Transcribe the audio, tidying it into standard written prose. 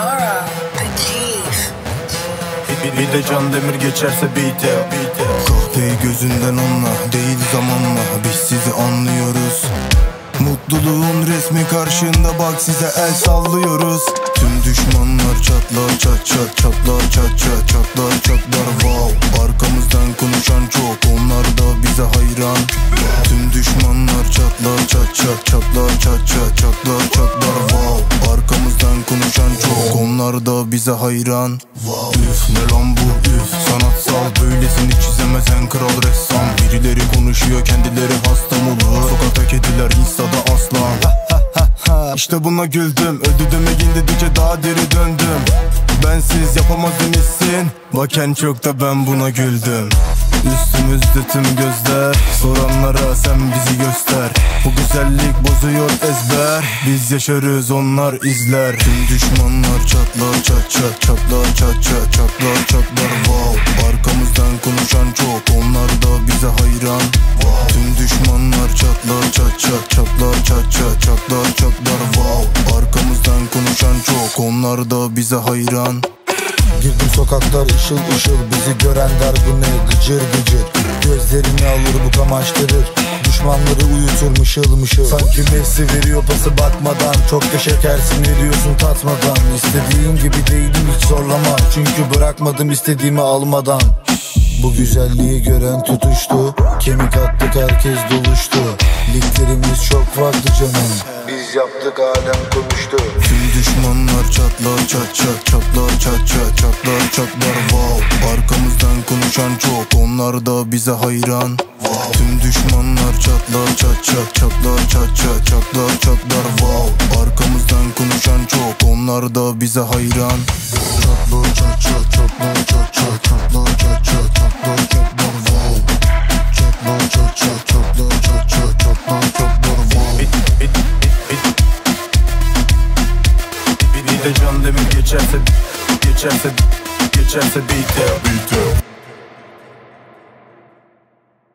Nora, the chief. Bir de Can Demir geçerse beat'e. Kahveyi gözünden anla, değil zamanla. Biz sizi anlıyoruz. Mutluluğun resmi karşında bak size el sallıyoruz. Tüm düşmanlar çatlar çat çat, çatlar çat çat, çatlar çatlar wow. Arkamızdan konuşan çok, onlar da bize hayran. Tüm düşmanlar çatlar çat çat, çatlar çat çat, çatlar çatlar wow. Arkamızdan konuşan çok, onlar da bize hayran. Üf ne lan bu üf, sanatsal böylesini çizemez en kral ressam. Birileri konuşuyor kendileri hasta mı olur? Sokakta kediler instada aslan. İşte buna güldüm, öldü demeyin dedikçe daha deri döndüm. Bensiz yapamaz demişsin, bak en çok da ben buna güldüm. Üstümüzde tüm gözler, soranlara sen bizi göster. Bu güzellik bozuyor ezber, biz yaşarız onlar izler. Tüm düşmanlar çatlar çat çat, çatlar çat çat, çatlar çatlar wow. Arkamızdan konuşan çok, onlar da bize hayran. Tüm düşmanlar çatlar çat çat, çatlar çat çat, çatlar çatlar wow. Arkamızdan konuşan çok, onlar da bize hayran. Girdim sokaklar ışıl ışıl, bizi gören der bu ne gıcır gıcır. Gözlerini alır bu kamaştırır, düşmanları uyutur mışıl mışıl. Sanki Messi veriyor pası bakmadan, çok da şekersin veriyorsun tatmadan. İstediğim gibi değilim hiç zorlama, çünkü bırakmadım istediğimi almadan. Bu güzelliği gören tutuştu, kemik attık herkes doluştu. Liglerimiz çok farklı canım, biz yaptık alem konuştu. Tüm düşmanlar çatlar çat çat, çatlar çat çat, çatlar çatlar wow. Arkamızdan konuşan çok, onlar da bize hayran. Tüm düşmanlar çatlar çat çat, çatlar çat çat, çatlar çatlar wow. Arkamızdan konuşan çok, onlar da bize hayran. Çatlar çat çat, çatlar çat çat, çatlar çat çat, çatlar çatlar wow. Çatlar çat çat, çatlar çat çat, çatlar çatlar wow. Bir de Can Demir geçerse beat'e.